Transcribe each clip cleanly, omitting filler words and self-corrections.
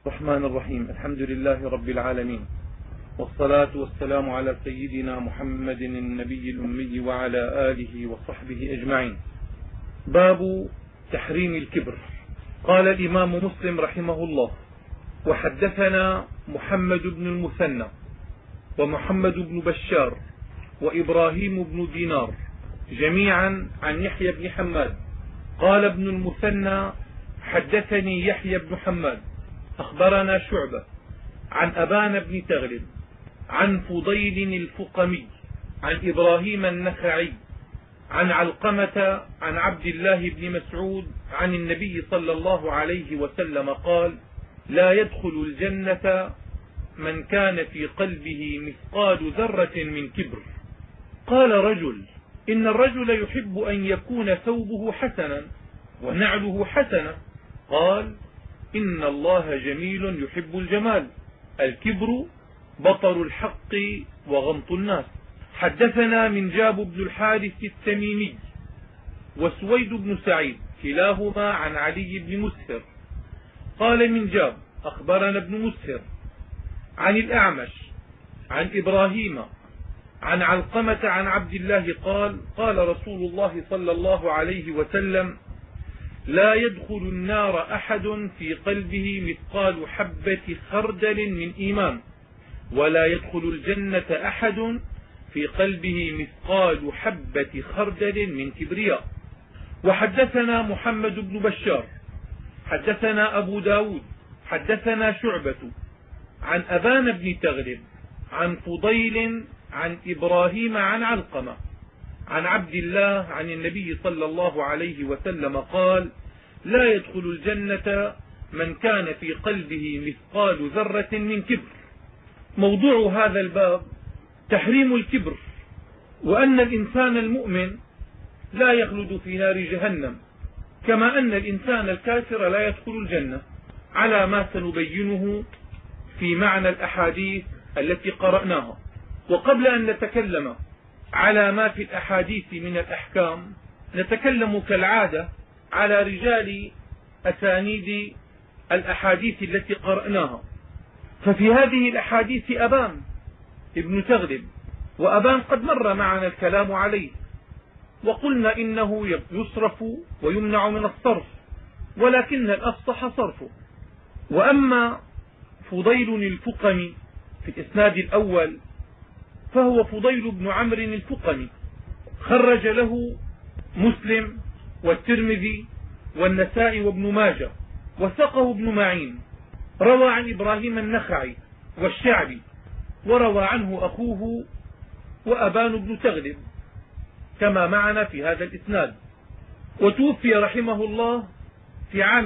الرحمن الرحيم. الحمد لله رب العالمين، والصلاة والسلام على سيدنا محمد النبي الأمي وعلى آله وصحبه أجمعين. باب تحريم الكبر. قال الإمام مسلم رحمه الله: وحدثنا محمد بن المثنى ومحمد بن بشار وإبراهيم بن دينار جميعا عن يحيى بن حماد. قال ابن المثنى: حدثني يحيى بن حماد أخبرنا شعبة عن أبان بن تغلب عن فضيل الفقمي عن إبراهيم النخعي عن علقمة عن عبد الله بن مسعود عن النبي صلى الله عليه وسلم قال: لا يدخل الجنة من كان في قلبه مثقال ذرة من كبر. قال رجل: إن الرجل يحب أن يكون ثوبه حسنا ونعله حسنة. قال: إن الله جميل يحب الجمال، الكبر بطر الحق وغمط الناس. حدثنا منجاب بن الحارث التميمي وسويد بن سعيد كلاهما عن علي بن مسهر. قال منجاب: أخبرنا ابن مسهر عن الأعمش عن إبراهيم عن علقمة عن عبد الله قال: قال رسول الله صلى الله عليه وسلم: لا يدخل النار أحد في قلبه مثقال حبة خردل من إيمان، ولا يدخل الجنة أحد في قلبه مثقال حبة خردل من كبرياء. وحدثنا محمد بن بشار حدثنا أبو داود حدثنا شعبة عن أبان بن تغلب عن فضيل عن إبراهيم عن علقمة عن عبد الله عن النبي صلى الله عليه وسلم قال: لا يدخل الجنة من كان في قلبه مثقال ذرة من كبر. موضوع هذا الباب تحريم الكبر، وأن الإنسان المؤمن لا يخلد في نار جهنم، كما أن الإنسان الكافر لا يدخل الجنة، على ما سنبينه في معنى الأحاديث التي قرأناها. وقبل أن نتكلم على ما في الأحاديث من الأحكام، نتكلم كالعادة على رجال أسانيد الأحاديث التي قرأناها. ففي هذه الأحاديث أبان ابن تغلب، وأبان قد مر معنا الكلام عليه، وقلنا إنه يصرف ويمنع من الصرف، ولكن الأفصح صرفه. وأما فضيل الفقمي في الإسناد الأول فهو فضيل بن عمرو الفقمي، خرج له مسلم والترمذي والنسائي وابن ماجه، وثقه ابن معين. روى عن إبراهيم النخعي والشعبي، وروى عنه أخوه وأبان بن تغلب كما معنا في هذا الإسناد. وتوفي رحمه الله في عام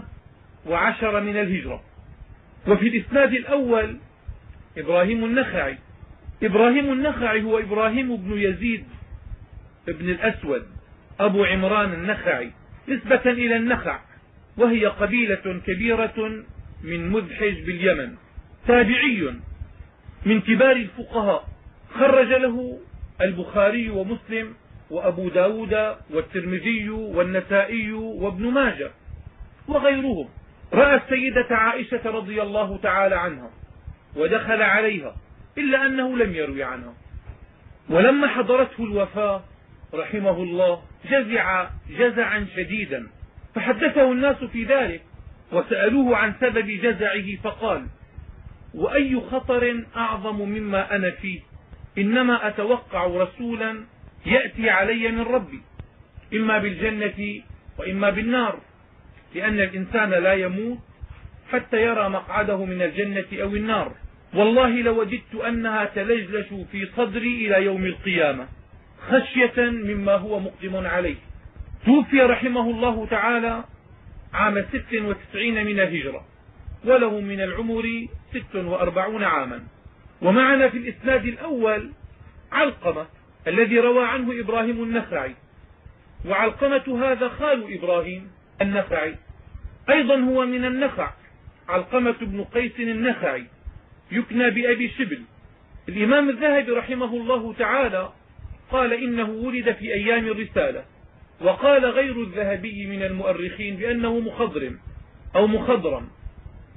110 من الهجرة. وفي الإسناد الأول إبراهيم النخعي. إبراهيم النخعي هو إبراهيم بن يزيد بن الأسود أبو عمران النخعي، نسبة إلى النخع، وهي قبيلة كبيرة من مذحج باليمن، تابعي من كبار الفقهاء، خرج له البخاري ومسلم وأبو داود والترمذي والنسائي وابن ماجه وغيرهم. رأى السيدة عائشة رضي الله تعالى عنها ودخل عليها، إلا أنه لم يروي عنها. ولما حضرته الوفاة رحمه الله جزع جزعا شديدا، فحدثه الناس في ذلك وسألوه عن سبب جزعه، فقال: وأي خطر أعظم مما أنا فيه؟ إنما أتوقع رسولا يأتي علي من ربي، إما بالجنة وإما بالنار، لأن الإنسان لا يموت حتى يرى مقعده من الجنة أو النار. والله لوددت أنها تلجلش في صدري إلى يوم القيامة خشية مما هو مقدم عليه. توفي رحمه الله تعالى عام 96 من الهجرة، وله من العمر 46 عاما. ومعنا في الإسناد الأول علقمة الذي روى عنه إبراهيم النخعي، وعلقمة هذا خال إبراهيم النخعي، أيضا هو من النخع، علقمة بن قيس النخعي، يكنى بأبي شبل. الإمام الذهبي رحمه الله تعالى قال إنه ولد في أيام الرسالة، وقال غير الذهبي من المؤرخين بأنه مخضرم أو مخضرم،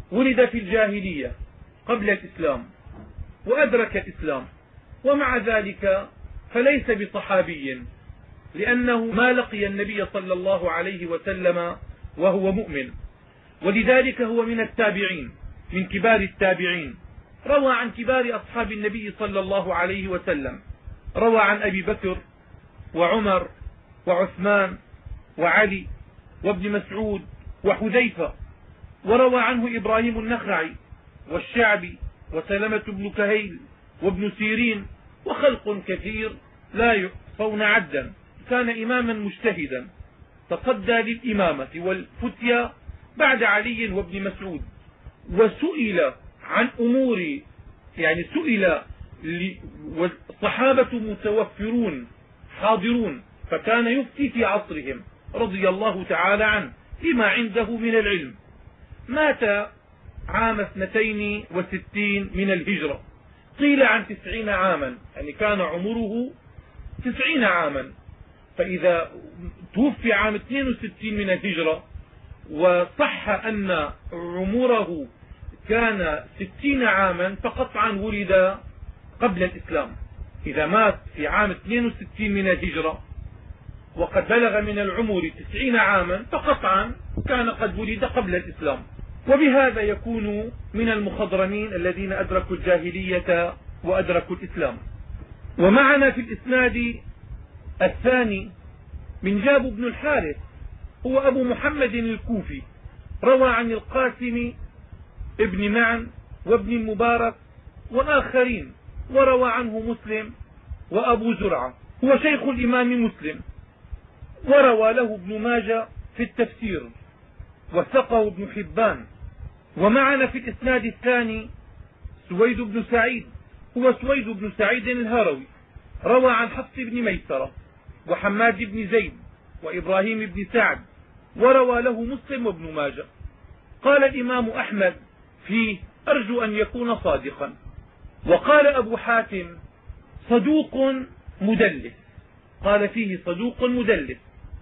ولد في الجاهلية قبل الإسلام وأدرك الإسلام، ومع ذلك فليس بصحابي، لأنه ما لقي النبي صلى الله عليه وسلم وهو مؤمن، ولذلك هو من التابعين، من كبار التابعين. روى عن كبار أصحاب النبي صلى الله عليه وسلم، روى عن أبي بكر وعمر وعثمان وعلي وابن مسعود وحذيفة، وروى عنه إبراهيم النخعي والشعبي وسلمة بن كهيل وابن سيرين وخلق كثير لا يحصون عدا. كان إماما مجتهدا تصدى للإمامة والفتيا بعد علي وابن مسعود، وسئل عن أمور، يعني سئل والصحابة متوفرون حاضرون، فكان يفتي في عصرهم رضي الله تعالى عنه لما عنده من العلم. مات عام 62 من الهجرة، قيل عن 90 عاما، يعني كان عمره 90 عاما. فإذا توفي عام 62 من الهجرة وصح أن عمره كان 60 عاما، فقطعا ولد قبل الإسلام. إذا مات في عام 62 من الهجرة وقد بلغ من العمر 90 عاما، فقطعا كان قد ولد قبل الإسلام، وبهذا يكون من المخضرمين الذين أدركوا الجاهلية وأدركوا الإسلام. ومعنا في الإسناد الثاني منجاب بن الحارث، هو أبو محمد الكوفي، روى عن القاسم ابن معن وابن المبارك وآخرين، وروى عنه مسلم وأبو زرعة، هو شيخ الإمام مسلم، وروى له ابن ماجه في التفسير، وثقه ابن حبان. ومعنا في الإسناد الثاني سويد بن سعيد، هو سويد بن سعيد الهروي، روى عن حفص بن ميسرة وحماد بن زيد وإبراهيم بن سعد، وروى له مسلم وابن ماجه. قال الإمام أحمد فيه: أرجو أن يكون صادقا. وقال أبو حاتم: صدوق مدلس، قال فيه صدوق مدلس.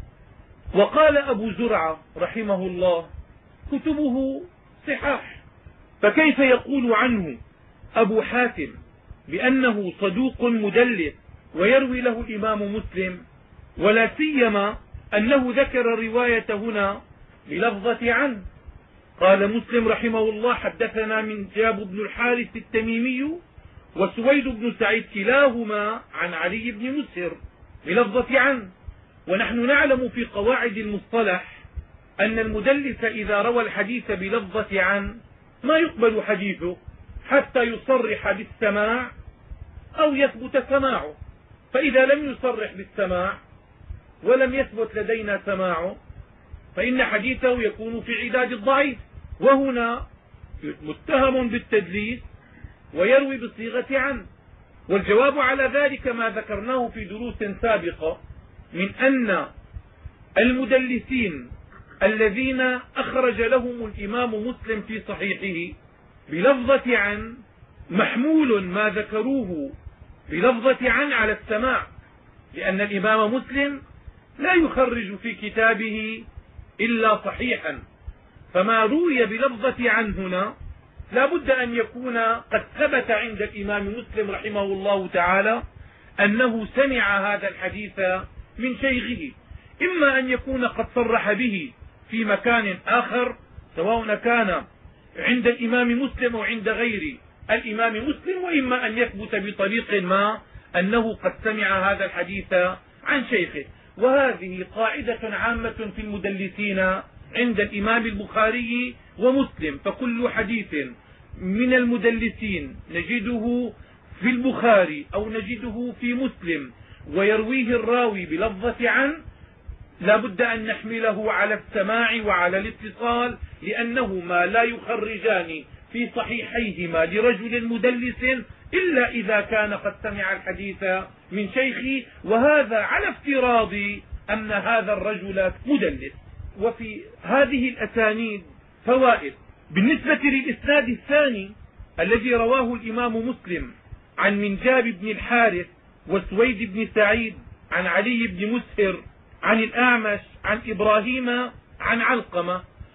وقال أبو زرعة رحمه الله: كتبه صحاح، فكيف يقول عنه أبو حاتم بأنه صدوق مدلس ويروي له الإمام مسلم، ولا سيما أنه ذكر الرواية هنا بلفظة عنه. قال مسلم رحمه الله: حدثنا منجاب بن الحارث التميمي وسويد بن سعيد كلاهما عن علي بن مسهر بلفظة عنه. ونحن نعلم في قواعد المصطلح أن المدلس إذا روى الحديث بلفظة عن ما يقبل حديثه حتى يصرح بالسماع أو يثبت سماعه، فإذا لم يصرح بالسماع ولم يثبت لدينا سماعه فإن حديثه يكون في عداد الضعيف. وهنا متهم بالتدليس ويروي بصيغة عن. والجواب على ذلك ما ذكرناه في دروس سابقة من أن المدلسين الذين أخرج لهم الإمام مسلم في صحيحه بلفظة عن محمول ما ذكروه بلفظة عن على السماع، لأن الإمام مسلم لا يخرج في كتابه إلا صحيحا، فما روي بلفظة عن هنا لا بد أن يكون قد ثبت عند الإمام مسلم رحمه الله تعالى أنه سمع هذا الحديث من شيخه، إما أن يكون قد صرح به في مكان آخر سواء كان عند الإمام مسلم أو عند غير الإمام مسلم، وإما أن يثبت بطريق ما أنه قد سمع هذا الحديث عن شيخه. وهذه قاعدة عامة في المدلسين عند الإمام البخاري ومسلم، فكل حديث من المدلسين نجده في البخاري أو نجده في مسلم ويرويه الراوي بلفظة عن لا بد أن نحمله على السماع وعلى الاتصال، لأنهما لا يخرجان في صحيحيهما لرجل مدلس إلا إذا كان قد سمع الحديث من شيخه، وهذا على افتراض أن هذا الرجل مدلس. وفي هذه الأسانيد فوائد. بالنسبة للإسناد الثاني الذي رواه الإمام مسلم عن منجاب بن الحارث وسويد بن سعيد عن علي بن مسهر عن الأعمش عن إبراهيم عن علقمة،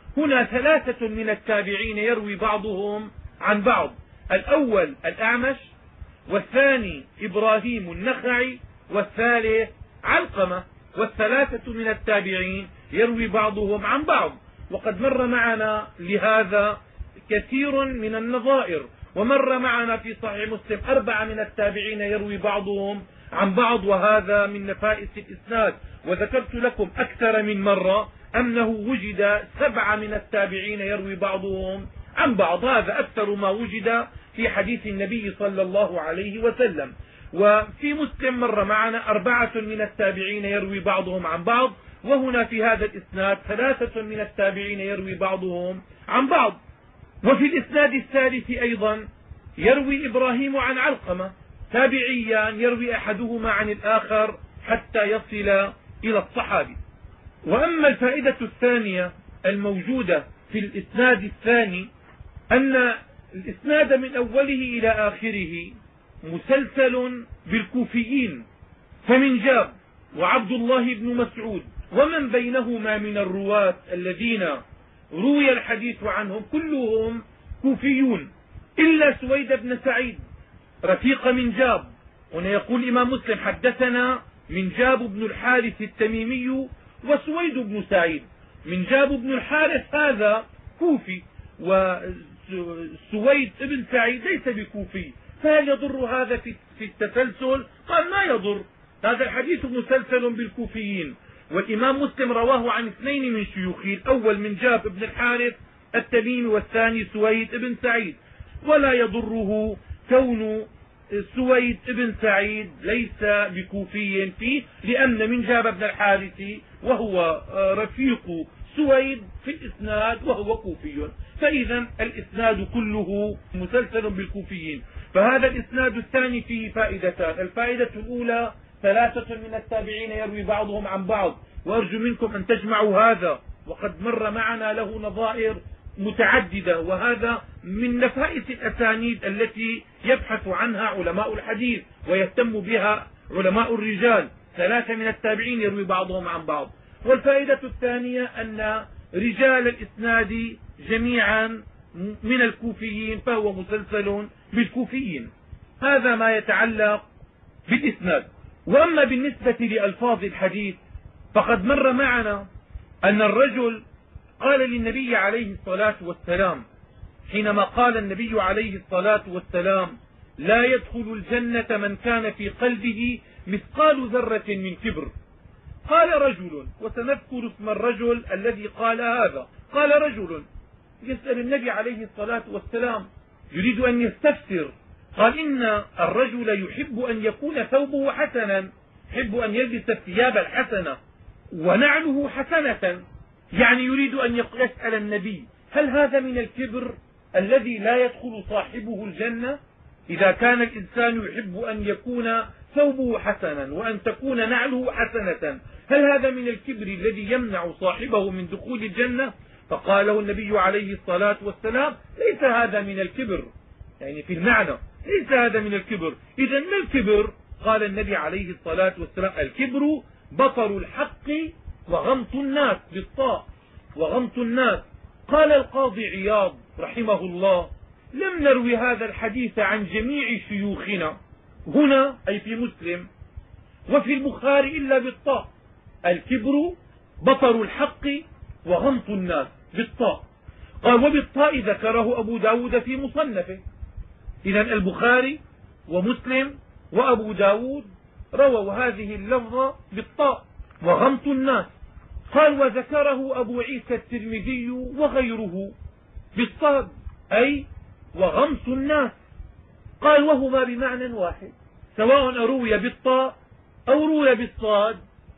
هنا 3 من التابعين يروي بعضهم عن بعض، الأول الأعمش، والثاني إبراهيم النخعي، والثالث علقمة، وال3 من التابعين يروي بعضهم عن بعض. وقد مر معنا لهذا كثير من النظائر، ومر معنا في صحيح مسلم 4 من التابعين يروي بعضهم عن بعض، وهذا من نفائس الإسناد. وذكرت لكم أكثر من مرة أنه وجد 7 من التابعين يروي بعضهم عن بعض، هذا أكثر ما وجد في حديث النبي صلى الله عليه وسلم. وفي مسلم مر معنا 4 من التابعين يروي بعضهم عن بعض، وهنا في هذا الإسناد 3 من التابعين يروي بعضهم عن بعض. وفي الإسناد الثالث أيضا يروي إبراهيم عن علقمة، تابعيان يروي أحدهما عن الآخر حتى يصل إلى الصحابي. وأما الفائدة الثانية الموجودة في الإسناد الثاني أن الإسناد من أوله إلى آخره مسلسل بالكوفيين، فمن جاب وعبد الله بن مسعود ومن بينهما من الرواة الذين روي الحديث عنهم كلهم كوفيون إلا سويد بن سعيد رفيق من جاب. هنا يقول الإمام مسلم حدثنا من جاب بن الحارث التميمي وسويد بن سعيد. من جاب بن الحارث هذا كوفي، وسويد بن سعيد ليس بكوفي، فهل يضر هذا في التسلسل؟ قال ما يضر، هذا الحديث مسلسل بالكوفيين. والإمام مسلم رواه عن 2 من شيوخه، الأول من جاب بن الحارث التميمي، والثاني سويد بن سعيد، ولا يضره كون سويد بن سعيد ليس بكوفي فيه، لأن من جاب بن الحارث وهو رفيق سويد في الإسناد وهو كوفي، فإذا الإسناد كله مسلسل بالكوفيين. فهذا الإسناد الثاني فيه فائدتان، الفائدة الأولى 3 من التابعين يروي بعضهم عن بعض، وأرجو منكم أن تجمعوا هذا، وقد مر معنا له نظائر متعددة، وهذا من نفائس الأسانيد التي يبحث عنها علماء الحديث ويهتم بها علماء الرجال. 3 من التابعين يروي بعضهم عن بعض. والفائدة الثانية أن رجال الإسناد جميعا من الكوفيين، فهو مسلسل بالكوفيين. هذا ما يتعلق بالإسناد. وأما بالنسبة لألفاظ الحديث فقد مر معنا أن الرجل قال للنبي عليه الصلاة والسلام، حينما قال النبي عليه الصلاة والسلام لا يدخل الجنة من كان في قلبه مثقال ذرة من كبر، قال رجل، وسنذكر اسم الرجل الذي قال هذا، قال رجل يسأل النبي عليه الصلاة والسلام يريد أن يستفسر، قال إن الرجل يحب أن يكون ثوبه حسنا، يحب أن يلبس الثياب الحسنة ونعله حسنة، يعني يريد أن يسأل النبي هل هذا من الكبر الذي لا يدخل صاحبه الجنة؟ إذا كان الإنسان يحب أن يكون ثوبه حسنا وأن تكون نعله حسنة، هل هذا من الكبر الذي يمنع صاحبه من دخول الجنة؟ فقال له النبي عليه الصلاة والسلام ليس هذا من الكبر، يعني في المعنى ليس هذا من الكبر. إذا ما الكبر؟ قال النبي عليه الصلاة والسلام الكبر بطر الحق وغمط الناس، بالطاء وغمط الناس. قال القاضي عياض رحمه الله لم نروي هذا الحديث عن جميع شيوخنا هنا أي في مسلم وفي البخاري إلا بالطاء، الكبر بطر الحق وغمط الناس بالطاء. قال وبالطاء ذكره أبو داود في مصنفه. إذا البخاري ومسلم وأبو داود رووا هذه اللفظة بالطاء وغمط الناس. قال وذكره أبو عيسى الترمذي وغيره بالصاد أي وغمط الناس. قال وهما بمعنى واحد، سواء روي بالطاء أو روي بالصاد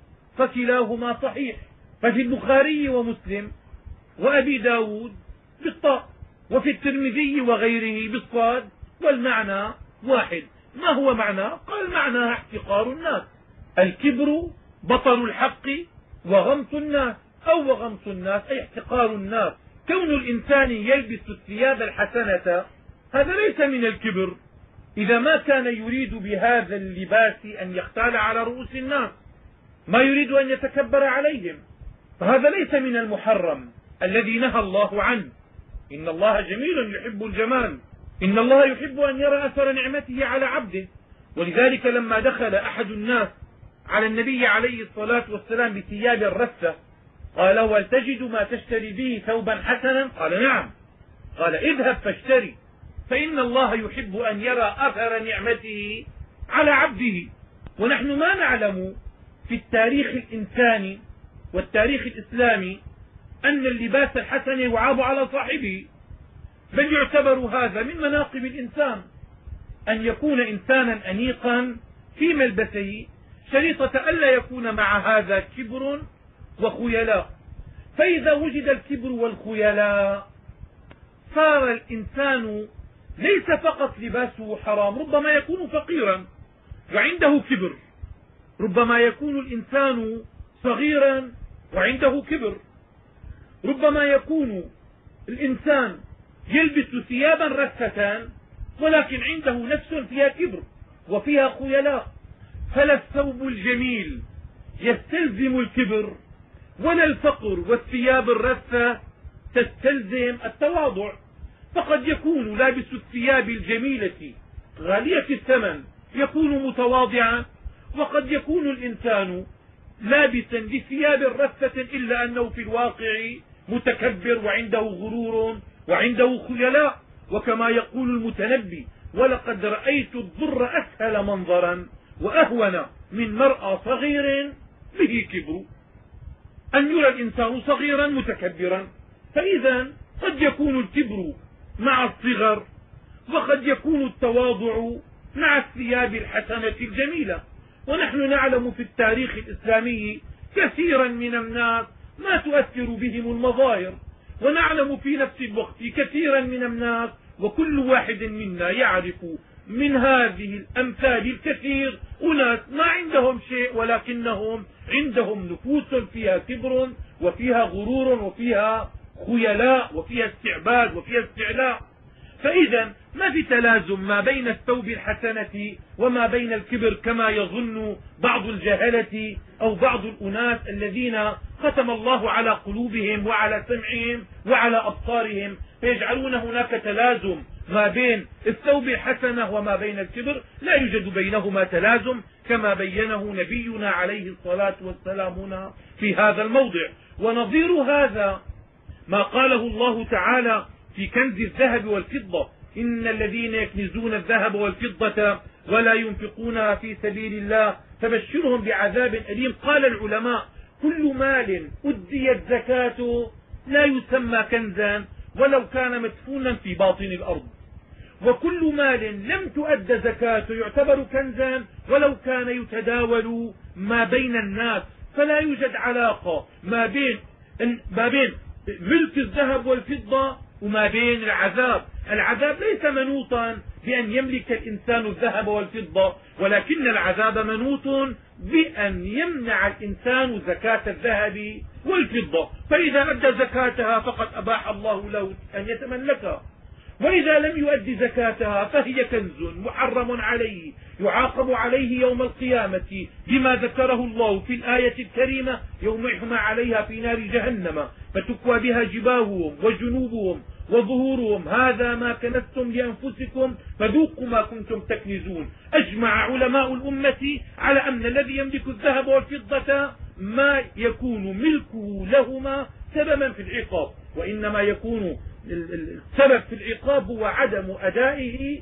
فكلاهما صحيح. ففي البخاري ومسلم وأبي داود بالطاء، وفي الترمذي وغيره بالصاد، والمعنى واحد. ما هو معناه؟ قال معناها احتقار الناس، الكبر بطر الحق وغمط الناس، أو وغمط الناس أي احتقار الناس. كون الإنسان يلبس الثياب الحسنة هذا ليس من الكبر إذا ما كان يريد بهذا اللباس أن يختال على رؤوس الناس، ما يريد أن يتكبر عليهم، فهذا ليس من المحرم الذي نهى الله عنه. إن الله جميل يحب الجمال، إن الله يحب أن يرى أثر نعمته على عبده. ولذلك لما دخل أحد الناس على النبي عليه الصلاة والسلام بثياب الرثة قال: هل تجد ما تشتري به ثوبا حسنا؟ قال: نعم. قال: اذهب فاشتري، فإن الله يحب أن يرى أثر نعمته على عبده. ونحن ما نعلم في التاريخ الإنساني والتاريخ الإسلامي أن اللباس الحسن يعاب على صاحبه، بل يعتبر هذا من مناقب الإنسان، أن يكون إنسانا أنيقا في ملبسه، شريطة ألا يكون مع هذا كبر وخيلاء. فإذا وجد الكبر والخيلاء صار الإنسان ليس فقط لباسه حرام، ربما يكون فقيرا وعنده كبر، ربما يكون الإنسان صغيرا وعنده كبر، ربما يكون الإنسان يلبس ثيابا رثة ولكن عنده نفس فيها كبر وفيها خيلاء. فلا الثوب الجميل يستلزم الكبر، ولا الفقر والثياب الرثة تستلزم التواضع. فقد يكون لابس الثياب الجميلة غالية الثمن يكون متواضعا، وقد يكون الإنسان لابسا لثياب رثة إلا أنه في الواقع متكبر وعنده غرور وعنده خيلاء. وكما يقول المتنبي: ولقد رأيت الضر أسهل منظرا وأهون من مرأى صغير به كبر. أن يرى الإنسان صغيرا متكبرا. فإذا قد يكون الكبر مع الصغر، وقد يكون التواضع مع الثياب الحسنة الجميلة. ونحن نعلم في التاريخ الإسلامي كثيرا من الناس ما تؤثر بهم المظاهر، ونعلم في نفس الوقت كثيرا من الناس، وكل واحد منا يعرف من هذه الأمثال الكثير أناس ما عندهم شيء ولكنهم عندهم نفوس فيها كبر وفيها غرور وفيها خيلاء وفيها استعباد وفيها استعلاء. فإذا ما في تلازم ما بين الثوب الحسنة وما بين الكبر كما يظن بعض الجهلة أو بعض الأناس الذين ختم الله على قلوبهم وعلى سمعهم وعلى أبصارهم، فيجعلون هناك تلازم ما بين الثوب الحسنة وما بين الكبر. لا يوجد بينهما تلازم كما بينه نبينا عليه الصلاة والسلام هنا في هذا الموضع. ونظير هذا ما قاله الله تعالى في كنز الذهب والفضة: إن الذين يكنزون الذهب والفضة ولا ينفقونها في سبيل الله فبشرهم بعذاب أليم. قال العلماء: كل مال أديت زكاته لا يسمى كنزا ولو كان مدفونا في باطن الأرض، وكل مال لم تؤد زكاته يعتبر كنزا ولو كان يتداول ما بين الناس. فلا يوجد علاقة ما بين ملك الذهب والفضة وما بين العذاب. العذاب ليس منوطا بأن يملك الإنسان الذهب والفضة، ولكن العذاب منوط بأن يمنع الإنسان زكاة الذهب والفضة. فإذا أدى زكاتها فقد أباح الله له أن يتملكها، وإذا لم يؤد زكاتها فهي كنز محرم عليه يعاقب عليه يوم القيامة بما ذكره الله في الآية الكريمة: يوم يحمى عليها في نار جهنم فتكوى بها جباههم وجنوبهم وظهورهم هذا ما كنزتم لأنفسكم فذوقوا ما كنتم تكنزون. أجمع علماء الأمة على أن الذي يملك الذهب والفضة ما يكون ملكه لهما سببا في العقاب، وإنما يكون السبب في العقاب هو عدم أدائه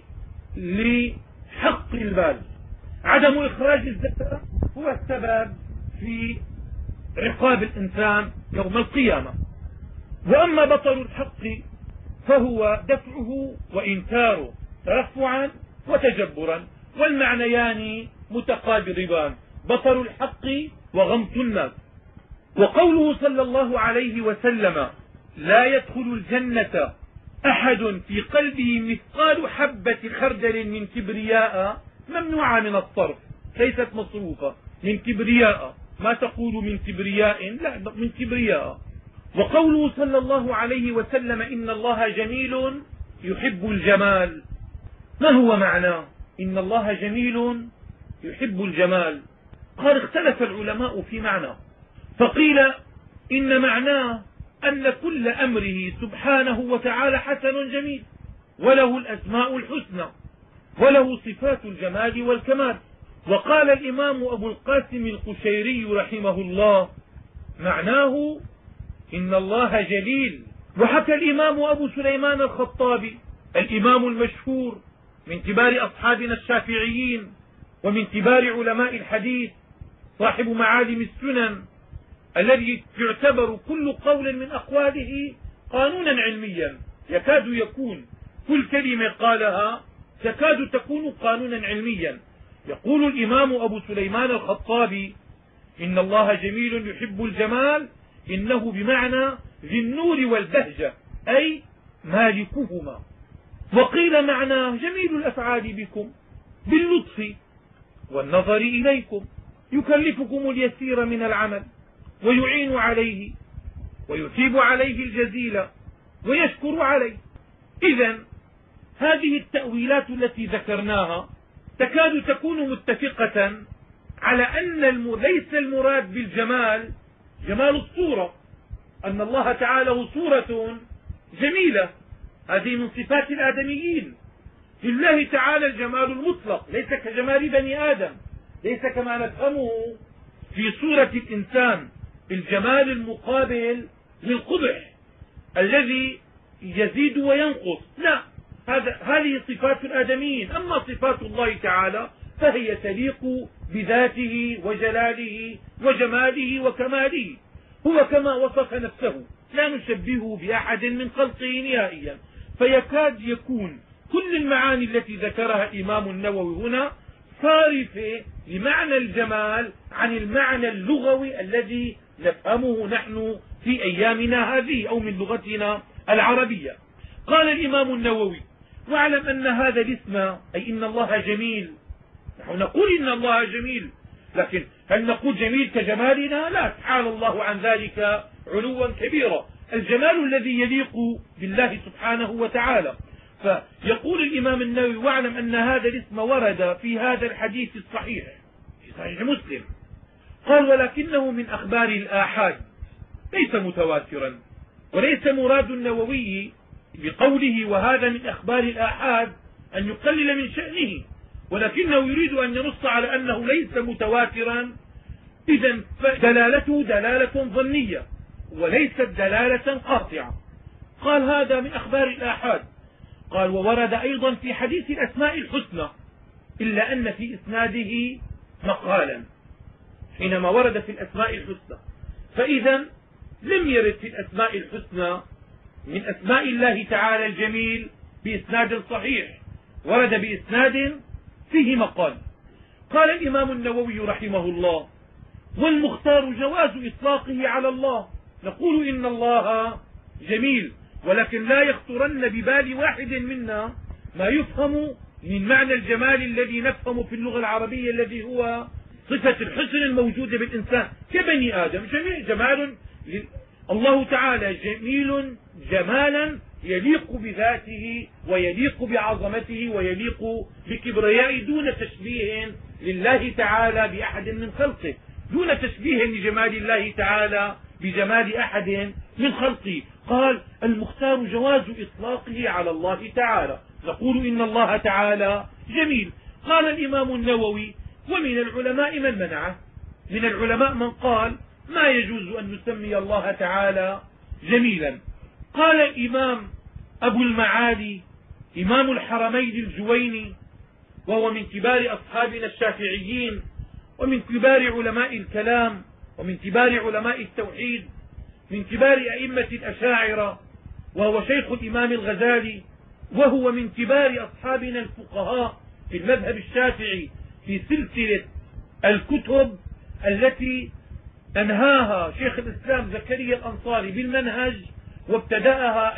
لحق المال. عدم إخراج الزكاة هو السبب في عقاب الإنسان يوم القيامة. وأما بطل الحق فهو دفعه وإنكاره ترفعا وتجبرا، والمعنيان متقاربان: بطل الحق وغمط الناس. وقوله صلى الله عليه وسلم: لا يدخل الجنة أحد في قلبه مثقال حبة خردل من كبرياء، ممنوعة من الصرف، ليست مصروفة. من كبرياء، ما تقول من كبرياء، لا، من كبرياء. وقوله صلى الله عليه وسلم: إن الله جميل يحب الجمال. ما هو معناه إن الله جميل يحب الجمال؟ قال: اختلف العلماء في معناه، فقيل إن معناه أن كل أمره سبحانه وتعالى حسن جميل، وله الأسماء الحسنى، وله صفات الجمال والكمال. وقال الإمام أبو القاسم القشيري رحمه الله: معناه إن الله جليل. وحكى الإمام أبو سليمان الخطابي الإمام المشهور من كبار أصحابنا الشافعيين ومن كبار علماء الحديث صاحب معالم السنن، الذي يعتبر كل قول من أقواله قانونا علميا، يكاد يكون كل كلمة قالها تكاد تكون قانونا علميا. يقول الإمام أبو سليمان الخطابي: إن الله جميل يحب الجمال، إنه بمعنى ذي النور والبهجة، أي مالكهما. وقيل معناه جميل الأفعال بكم باللطف والنظر إليكم، يكلفكم اليسير من العمل ويعين عليه ويثيب عليه الجزيل ويشكر عليه. إذن هذه التأويلات التي ذكرناها تكاد تكون متفقة على أن ليس المراد بالجمال جمال الصورة، أن الله تعالى له صورة جميلة، هذه من صفات الآدميين. لله تعالى الجمال المطلق، ليس كجمال بني آدم، ليس كما نفهمه في صورة الإنسان الجمال المقابل للقبح الذي يزيد وينقص، لا، هذه صفات الآدميين. أما صفات الله تعالى فهي تليق بذاته وجلاله وجماله وكماله، هو كما وصف نفسه، لا نشبهه بأحد من خلقه نهائيا. فيكاد يكون كل المعاني التي ذكرها الإمام النووي هنا صارفة لمعنى الجمال عن المعنى اللغوي الذي نفهمه نحن في أيامنا هذه أو من لغتنا العربية. قال الإمام النووي: واعلم أن هذا الاسم، أي إن الله جميل، نحن نقول إن الله جميل، لكن هل نقول جميل كجمالنا؟ لا، تعالى الله عن ذلك علوا كبيرا. الجمال الذي يليق بالله سبحانه وتعالى. فيقول الإمام النووي: واعلم أن هذا الاسم ورد في هذا الحديث الصحيح في صحيح مسلم. قال: ولكنه من أخبار الآحاد، ليس متواترا، وليس مراد النووي بقوله وهذا من أخبار الآحاد أن يقلل من شأنه، ولكنه يريد أن ينص على أنه ليس متواترا. إذن دلالته دلالة ظنية وليست دلالة قاطعة. قال: هذا من أخبار الآحاد. قال: وورد أيضا في حديث الأسماء الحسنى، إلا أن في إسناده مقالا حينما ورد في الأسماء الحسنى. فإذا لم يرد في الأسماء الحسنى من أسماء الله تعالى الجميل بإسناد صحيح، ورد بإسناد فيه مقال. قال الإمام النووي رحمه الله: والمختار جواز إطلاقه على الله. نقول إن الله جميل، ولكن لا يخطرن ببال واحد منا ما يفهم من معنى الجمال الذي نفهم في اللغة العربية، الذي هو صفة الحسن الموجودة بالإنسان كبني آدم. جمال الله تعالى جميل جمالا يليق بذاته ويليق بعظمته ويليق بكبريائه، دون تشبيه لله تعالى بأحد من خلقه، دون تشبيه لجمال الله تعالى بجمال أحد من خلقه. قال: المختار جواز إطلاقه على الله تعالى. نقول إن الله تعالى جميل. قال الإمام النووي: ومن العلماء من منعه، من العلماء من قال ما يجوز أن نسمي الله تعالى جميلا. قال الإمام أبو المعالي إمام الحرمين الجويني، وهو من كبار أصحابنا الشافعيين ومن كبار علماء الكلام ومن كبار علماء التوحيد، من كبار أئمة الأشاعرة، وهو شيخ الإمام الغزالي، وهو من كبار أصحابنا الفقهاء في المذهب الشافعي في سلسلة الكتب التي أنهاها شيخ الإسلام زكريا الأنصاري بالمنهج، وابتدأها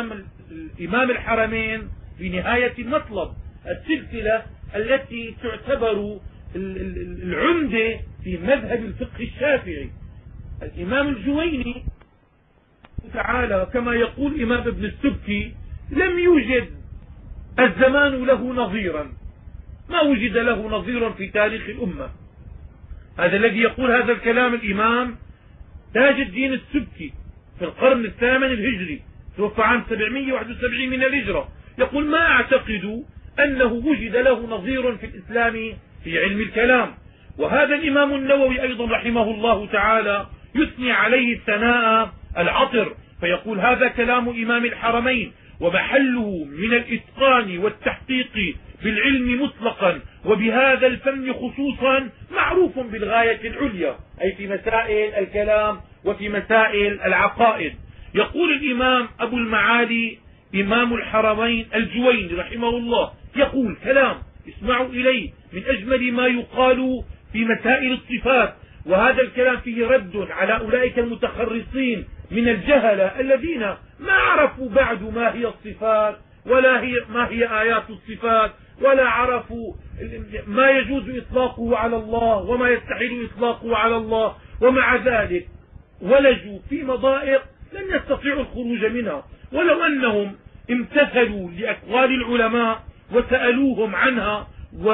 الإمام الحرمين بنهاية المطلب، السلسلة التي تعتبر العمدة في مذهب الفقه الشافعي. الإمام الجويني تعالى كما يقول إمام ابن السبكي: لم يوجد الزمان له نظيرا، ما وجد له نظير في تاريخ الأمة. هذا الذي يقول هذا الكلام الإمام تاج الدين السبكي في القرن الثامن الهجري، توفى عام 771 من الهجرة، يقول: ما أعتقد أنه وجد له نظير في الإسلام في علم الكلام. وهذا الإمام النووي أيضا رحمه الله تعالى يثني عليه الثناء العطر، فيقول: هذا كلام إمام الحرمين، ومحله من الإتقان والتحقيق بالعلم مطلقا، وبهذا الفن خصوصا، معروف بالغاية العليا، أي في مسائل الكلام وفي مسائل العقائد. يقول الإمام أبو المعالي إمام الحرمين الجويني رحمه الله، يقول كلام اسمعوا إليه من أجمل ما يقال في مسائل الصفات، وهذا الكلام فيه رد على أولئك المتخرصين من الجهلة الذين ما عرفوا بعد ما هي الصفات، ولا ما هي آيات الصفات، ولا عرفوا ما يجوز إطلاقه على الله وما يستحيل إطلاقه على الله، ومع ذلك ولجوا في مضائق لم يستطيعوا الخروج منها. ولو أنهم امتثلوا لأقوال العلماء وسألوهم عنها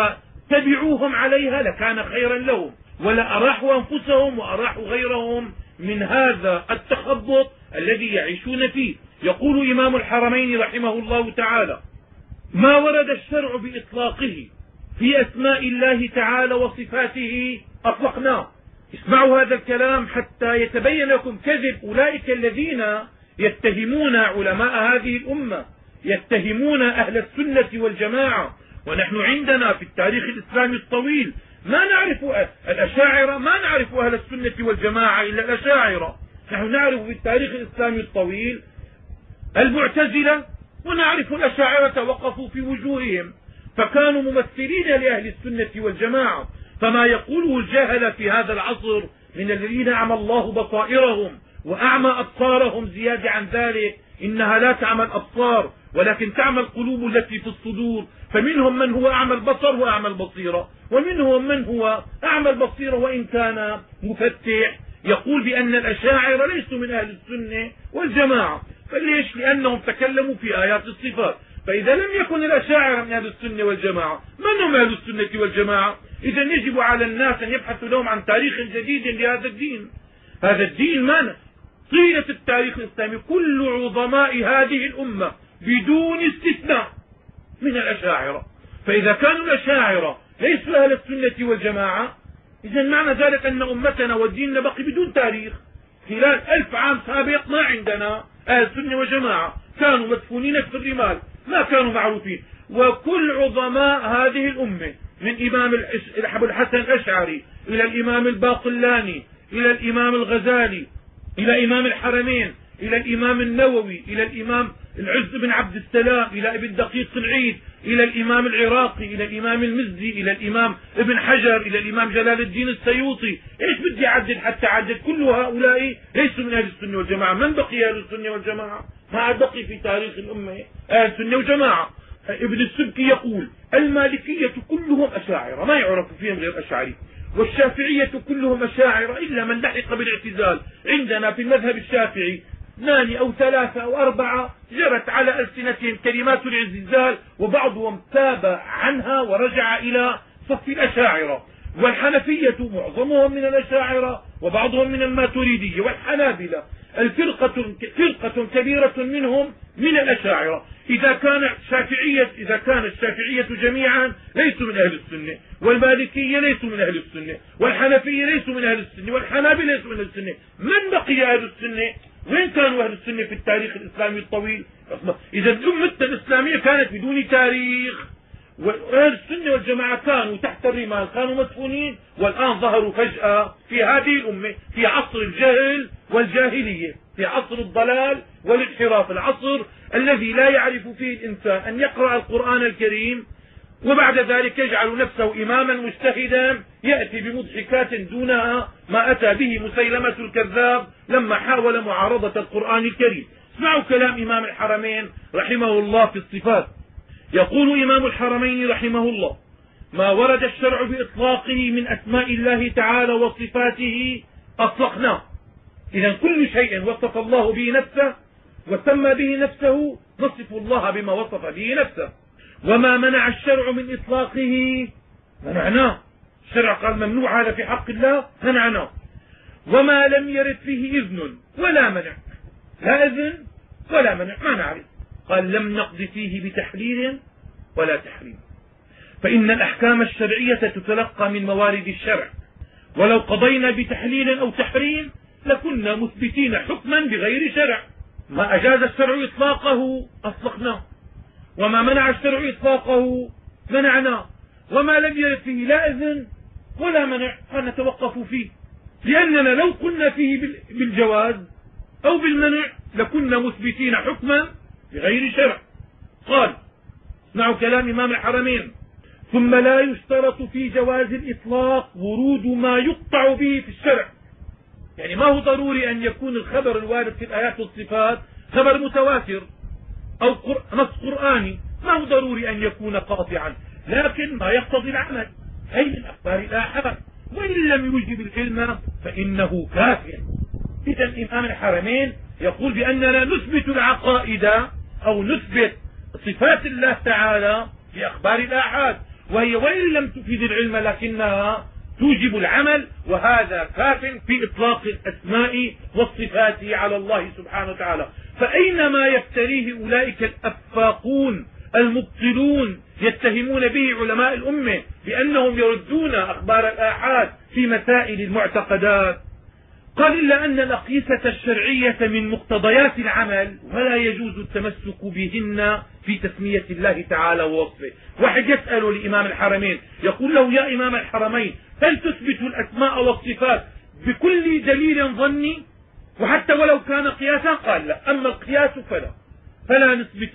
وتبعوهم عليها لكان خيرا لهم، ولأراحوا أنفسهم وأراحوا غيرهم من هذا التخبط الذي يعيشون فيه. يقول إمام الحرمين رحمه الله تعالى: ما ورد الشرع بإطلاقه في أسماء الله تعالى وصفاته أطلقناه. اسمعوا هذا الكلام حتى يتبين لكم كذب أولئك الذين يتهمون علماء هذه الأمة، يتهمون أهل السنة والجماعة. ونحن عندنا في التاريخ الإسلامي الطويل ما نعرف الأشاعرة، ما نعرف أهل السنة والجماعة إلا الأشاعرة. نحن نعرف في التاريخ الإسلامي الطويل المعتزلة، ونعرف الأشاعرة وقفوا في وجوههم، فكانوا ممثلين لأهل السنة والجماعة. فما يقوله الجاهل في هذا العصر من الذين أعمى الله بصائرهم وأعمى أبصارهم زيادة عن ذلك، إنها لا تعمى الأبصار ولكن تعمى القلوب التي في الصدور. فمنهم من هو أعمى البصر وأعمى البصيرة، ومنهم من هو أعمى البصيرة وإن كان مفتح. يقول بأن الأشاعرة ليسوا من أهل السنة والجماعة. فليش؟ لأنهم تكلموا في آيات الصفات. فإذا لم يكن الأشاعرة من أهل السنة والجماعة، من هم أهل السنة والجماعة؟ إذا يجب على الناس أن يبحثوا لهم عن تاريخ جديد لهذا الدين. هذا الدين ما طيلة التاريخ الإسلامي كل عظماء هذه الأمة بدون استثناء من الأشاعرة. فإذا كانوا الأشاعرة ليسوا أهل السنة والجماعة، إذا معنى ذلك أن أمتنا وديننا بقي بدون تاريخ. خلال 1000 عام سابق ما عندنا أهل السنة والجماعة، كانوا مدفونين في الرمال، ما كانوا معروفين. وكل عظماء هذه الأمة من إمام أبو الحسن الأشعري إلى الإمام الباقلاني إلى الإمام الغزالي إلى إمام الحرمين إلى الإمام النووي إلى الإمام العز بن عبد السلام إلى ابن دقيق العيد إلى الإمام العراقي إلى الإمام المزي إلى الإمام ابن حجر إلى الإمام جلال الدين السيوطي، ايش بدي أعدد حتى أعدد؟ كل هؤلاء ليسوا من أهل السنة والجماعة. من بقي أهل السنة والجماعة؟ ما عاد بقي في تاريخ الأمة أهل السنة والجماعة. ابن السبكي يقول: المالكية كلهم أشاعرة، ما يعرف فيهم غير أشعري، والشافعية كلهم أشاعرة إلا من لحق بالاعتزال. عندنا في المذهب الشافعي 2 أو 3 أو 4 جرت على ألسنتهم كلمات الاعتزال، وبعضهم تاب عنها ورجع إلى صف الأشاعرة. والحنفية معظمهم من الأشاعرة وبعضهم من الماتريدية. والحنابلة فرقة كبيرة منهم من الأشاعرة. إذا كان الشافعية جميعا ليسوا من أهل السنة، والمالكية ليسوا من أهل السنة، والحنفية ليسوا من أهل السنة، والحنابلة ليسوا من أهل السنة، من بقي أهل السنة؟ وين كانوا أهل السنة في التاريخ الإسلامي الطويل؟ إذا الأمة الإسلامية كانت بدون تاريخ، وأهل السنة والجماعة كانوا تحت الرمال، كانوا مدفونين، والآن ظهروا فجأة في هذه الأمة في عصر الجهل والجاهلية، في عصر الضلال والانحراف، العصر الذي لا يعرف فيه الإنسان أن يقرأ القرآن الكريم وبعد ذلك يجعل نفسه إماما مجتهدا يأتي بمضحكات دونها ما أتى به مسيلمة الكذاب لما حاول معارضة القرآن الكريم. اسمعوا كلام إمام الحرمين رحمه الله في الصفات. يقول إمام الحرمين رحمه الله: ما ورد الشرع بإطلاقه من أسماء الله تعالى وصفاته أطلقناه. إذا كل شيء وصف الله به نفسه وسمى به نفسه نصف الله بما وصف به نفسه. وما منع الشرع من إطلاقه منعناه. الشرع قال ممنوع هذا في حق الله، منعناه. وما لم يرد فيه إذن ولا منع، لا إذن ولا منع، ما نعرف. قال لم نقض فيه بتحليل ولا تحريم، فإن الأحكام الشرعية تتلقى من موارد الشرع، ولو قضينا بتحليل أو تحريم لكنا مثبتين حكما بغير شرع. ما أجاز الشرع إطلاقه أطلقناه، وما منع الشرع إطلاقه منعناه، وما لم يرد فيه لا إذن ولا منع فنتوقف فيه، لأننا لو قلنا فيه بالجواز أو بالمنع لكنا مثبتين حكما بغير شرع. قال اسمعوا كلام إمام الحرمين: ثم لا يشترط في جواز الإطلاق ورود ما يقطع به في الشرع. يعني ما هو ضروري أن يكون الخبر الوارد في الآيات والصفات خبر متواتر أو نص قرآني، ما هو ضروري أن يكون قاطعا، لكن ما يقتضي العمل، أي من أخبار الآحاد، وإن لم يوجب العلم فإنه كافر. إذا إمام الحرمين يقول بأننا نثبت العقائد أو نثبت صفات الله تعالى بأخبار الآحاد، وهي وإن لم تفيد العلم لكنها توجب العمل، وهذا كاف في إطلاق الأسماء والصفات على الله سبحانه وتعالى. فأينما يفتريه أولئك الأفاقون المبطلون يتهمون به علماء الأمة بأنهم يردون أخبار الآحاد في مسائل المعتقدات، قال إلا أن الأقيسة الشرعية من مقتضيات العمل ولا يجوز التمسك بهن في تسمية الله تعالى ووصفه. واحد يسأل لإمام الحرمين يقول له: يا إمام الحرمين، هل تثبت الأسماء والصفات بكل دليل ظني وحتى ولو كان قياسا؟ قال: لا، أما القياس فلا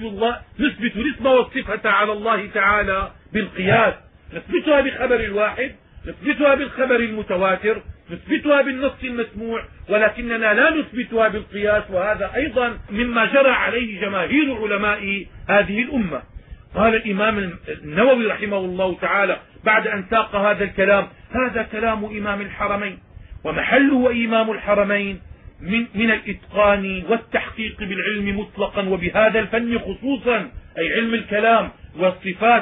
نثبت الاسم والصفة على الله تعالى بالقياس، نثبتها بخبر الواحد، نثبتها بالخبر المتواتر، نثبتها بالنص المسموع، ولكننا لا نثبتها بالقياس، وهذا أيضا مما جرى عليه جماهير علماء هذه الأمة. قال الإمام النووي رحمه الله تعالى بعد أن ساق هذا الكلام: هذا كلام إمام الحرمين، ومحله إمام الحرمين من الإتقان والتحقيق بالعلم مطلقا وبهذا الفن خصوصا، أي علم الكلام والصفات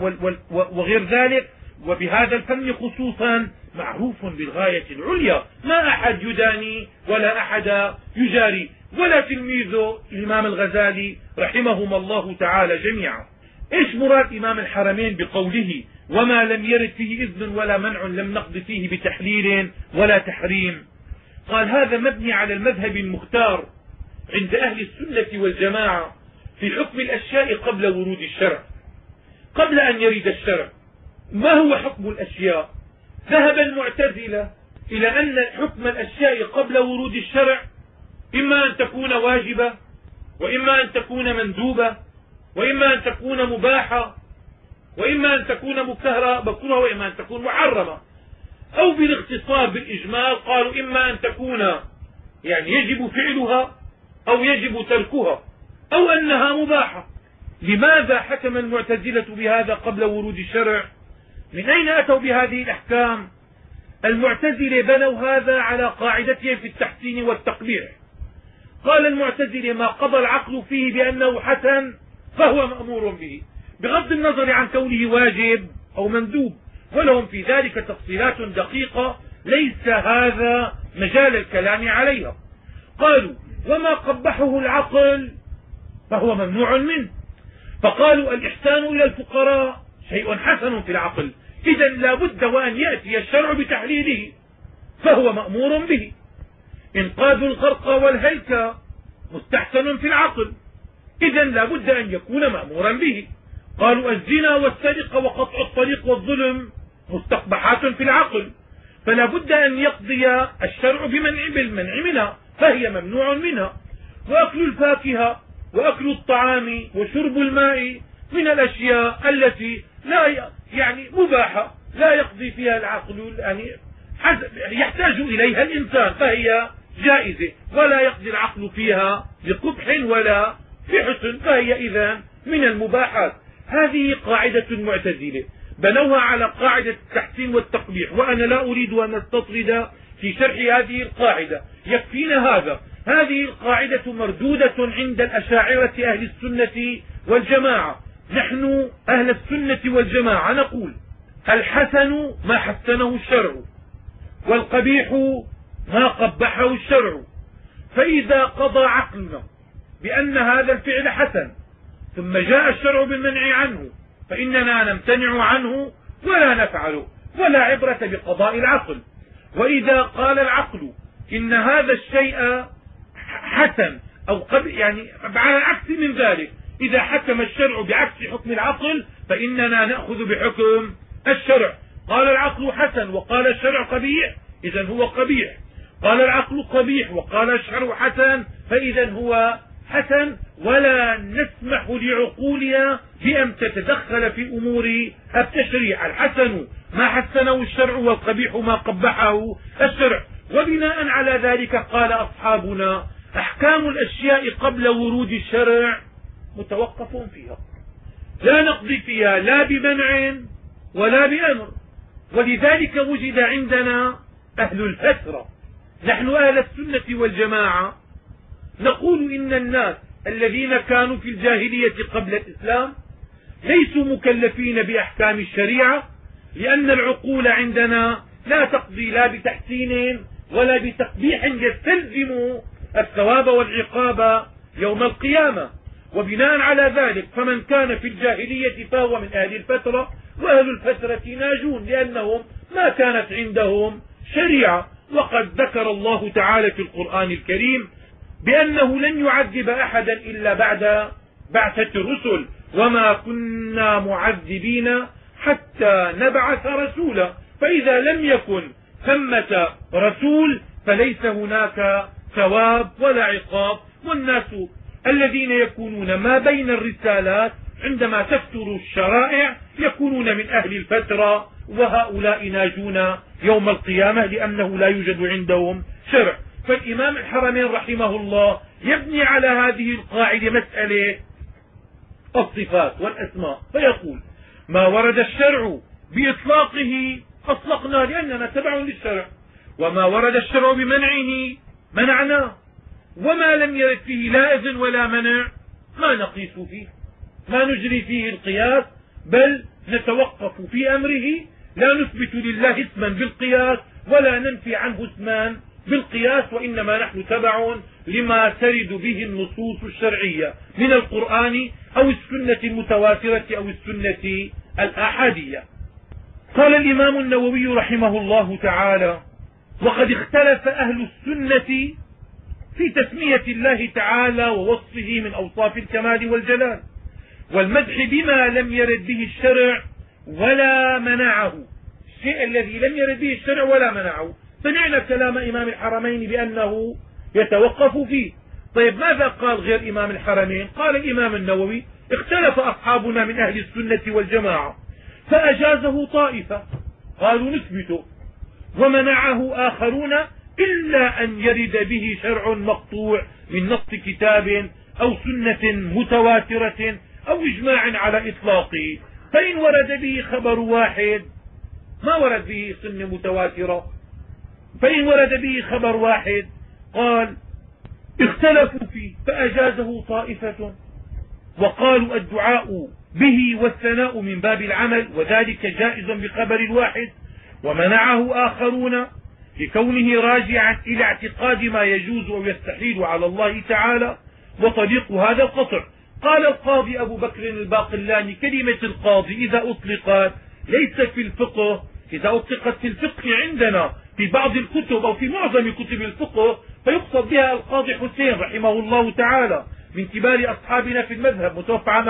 وغير ذلك، وبهذا الفن خصوصا معروف بالغاية العليا، ما أحد يداني ولا أحد يجاري، ولا تلميذه الإمام الغزالي رحمهما الله تعالى جميعا. ايش مراد إمام الحرمين بقوله: وما لم يرد فيه إذن ولا منع لم نقض فيه بتحليل ولا تحريم؟ قال: هذا مبني على المذهب المختار عند أهل السنة والجماعة في حكم الأشياء قبل ورود الشرع، قبل أن يرد الشرع. ما هو حكم الأشياء؟ ذهب المعتزلة إلى أن حكم الأشياء قبل ورود الشرع إما أن تكون واجبة، وإما أن تكون مندوبة، وإما أن تكون مباحة، وإما أن تكون مكروهة، وإما أن تكون محرمة. أو بالاختصار بالإجمال قالوا إما أن تكون يعني يجب فعلها أو يجب تركها، أو أنها مباحة. لماذا حكم المعتزلة بهذا قبل ورود الشرع؟ من أين أتوا بهذه الأحكام؟ المعتزلة بنوا هذا على قاعدتهم في التحسين والتقبيح. قال المعتزلة: ما قضى العقل فيه بأنه حسن فهو مأمور به، بغض النظر عن كونه واجب أو مندوب، ولهم في ذلك تفصيلات دقيقة ليس هذا مجال الكلام عليها. قالوا: وما قبحه العقل فهو ممنوع منه، فقالوا: الإحسان إلى الفقراء شيء حسن في العقل، إذا لا بد وأن يأتي الشرع بتحليله فهو مأمور به. إنقاذ الغرق والهلك مستحسن في العقل، إذا لا بد أن يكون مأمورا به. قالوا: الزنا والسرقة وقطع الطريق والظلم مستقبحات في العقل، فلا بد أن يقضي الشرع بالمنع منها فهي ممنوع منها. وأكل الفاكهة وأكل الطعام وشرب الماء من الأشياء التي لا يعني مباحة لا يقضي فيها العقل، يعني يحتاج إليها الإنسان، فهي جائزة ولا يقضي العقل فيها بقبح ولا بحسن، فهي إذن من المباحات. هذه قاعدة المعتزلة بنوها على قاعدة التحسين والتقبيح، وأنا لا أريد أن نستطرد في شرح هذه القاعدة، يكفينا هذا. هذه القاعدة مردودة عند الأشاعرة أهل السنة والجماعة. نحن أهل السنة والجماعة نقول: الحسن ما حسنه الشرع، والقبيح ما قبحه الشرع، فإذا قضى عقلنا بأن هذا الفعل حسن ثم جاء الشرع بالمنع عنه فإننا نمتنع عنه ولا نفعله، ولا عبرة بقضاء العقل. وإذا قال العقل إن هذا الشيء حسن أو يعني على العكس من ذلك، إذا حكم الشرع بعكس حكم العقل فإننا نأخذ بحكم الشرع. قال العقل حسن وقال الشرع قبيح، إذا هو قبيح. قال العقل قبيح وقال الشرع حسن، فإذا هو حسن، ولا نسمح لعقولنا بأن تتدخل في أمور التشريع. الحسن ما حسنه الشرع والقبيح ما قبحه الشرع. وبناء على ذلك قال أصحابنا أحكام الأشياء قبل ورود الشرع متوقف فيها، لا نقضي فيها لا بمنع ولا بأمر. ولذلك وجد عندنا أهل الفترة. نحن أهل السنة والجماعة نقول إن الناس الذين كانوا في الجاهلية قبل الإسلام ليسوا مكلفين بأحكام الشريعة، لأن العقول عندنا لا تقضي لا بتحسين ولا بتقبيح يستلزم الثواب والعقاب يوم القيامة. وبناء على ذلك فمن كان في الجاهلية فهو من أهل الفترة، وأهل الفترة ناجون لأنهم ما كانت عندهم شريعة. وقد ذكر الله تعالى في القرآن الكريم بأنه لن يعذب أحدا إلا بعد بعثة الرسل، وما كنا معذبين حتى نبعث رسولا. فإذا لم يكن ثمة رسول فليس هناك ثواب ولا عقاب. والناس الذين يكونون ما بين الرسالات عندما تفتر الشرائع يكونون من أهل الفترة، وهؤلاء ناجون يوم القيامة لأنه لا يوجد عندهم شرع. فالإمام الحرمين رحمه الله يبني على هذه القاعدة مسألة الصفات والأسماء، فيقول ما ورد الشرع بإطلاقه أطلقنا لأننا تبع للشرع، وما ورد الشرع بمنعه منعناه، وما لم يرد فيه لا إذن ولا منع ما نقيس فيه، ما نجري فيه القياس، بل نتوقف في أمره. لا نثبت لله اسما بالقياس ولا ننفي عنه اسما بالقياس، وإنما نحن تبع لما ترد به النصوص الشرعية من القرآن أو السنة المتواترة أو السنة الآحادية. قال الإمام النووي رحمه الله تعالى وقد اختلف أهل السنة في تسمية الله تعالى ووصفه من أوصاف الكمال والجلال والمدح بما لم يرد به الشرع ولا منعه. الشيء الذي لم يرد به الشرع ولا منعه سمعنا كلام إمام الحرمين بأنه يتوقف فيه. طيب ماذا قال غير إمام الحرمين؟ قال الإمام النووي اختلف أصحابنا من أهل السنة والجماعة فأجازه طائفة قالوا نثبته، ومنعه آخرون إلا أن يرد به شرع مقطوع من نص كتاب أو سنة متواترة أو إجماع على إطلاقه. فإن ورد به خبر واحد ما ورد به سنة متواترة، فإن ورد به خبر واحد قال اختلفوا فيه فأجازه طائفة وقالوا الدعاء به والثناء من باب العمل وذلك جائز بخبر الواحد، ومنعه آخرون لكونه راجعا إلى اعتقاد ما يجوز أو يستحيل على الله تعالى، وطريق هذا القطع. قال القاضي أبو بكر الباقلاني كلمة القاضي إذا أطلقت ليس في الفقه، إذا أطلقت في الفقه عندنا في بعض الكتب أو في معظم كتب الفقه فيقصد بها القاضي حسين رحمه الله تعالى من كبار أصحابنا في المذهب، متوفى عام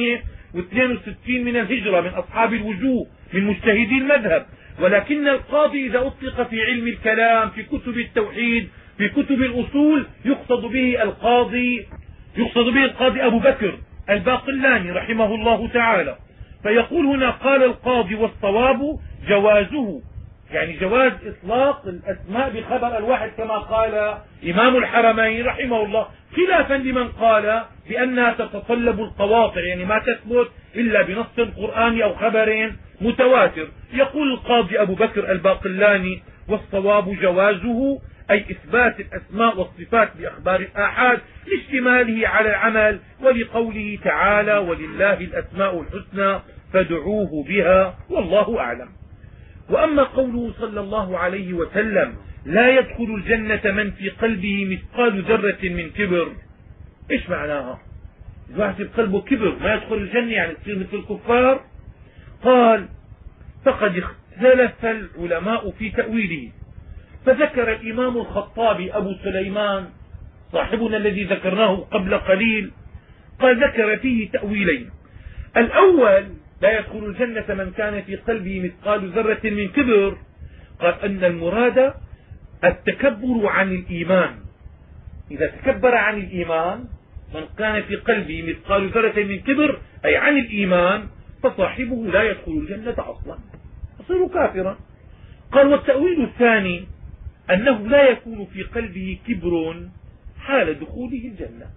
462 من الهجرة، من أصحاب الوجوه من مجتهدي المذهب. ولكن القاضي إذا أطلق في علم الكلام في كتب التوحيد في كتب الأصول يقصد به القاضي أبو بكر الباقلاني رحمه الله تعالى. فيقول هنا قال القاضي والصواب جوازه، يعني جواز إطلاق الأسماء بخبر الواحد كما قال إمام الحرمين رحمه الله، خلافا لمن قال بأنها تتطلب القواطع، يعني ما تثبت إلا بنص القرآن أو خبر متواتر. يقول القاضي أبو بكر الباقلاني والصواب جوازه أي إثبات الأسماء والصفات بأخبار الآحاد لاشتماله على العمل، ولقوله تعالى ولله الأسماء الحسنى فادعوه بها والله أعلم. وأما قوله صلى الله عليه وسلم لا يدخل الجنة من في قلبه مثقال ذرة من كبر. ايش معناها؟ الواحد في قلبه كبر ما يدخل الجنة، يعني تصير مثل الكفار. قال فقد اختلف العلماء في تأويله، فذكر الإمام الخطابي أبو سليمان صاحبنا الذي ذكرناه قبل قليل، قال ذكر فيه تأويلين. الأول لا يدخل الجنة من كان في قلبه مثقال ذرة من كبر، قال أن المراد التكبر عن الإيمان. إذا تكبر عن الإيمان من كان في قلبه مثقال ذرة من كبر أي عن الإيمان، فصاحبه لا يدخل الجنة أصلا، يصير كافرا. قال والتأويل الثاني أنه لا يكون في قلبه كبر حال دخوله الجنة.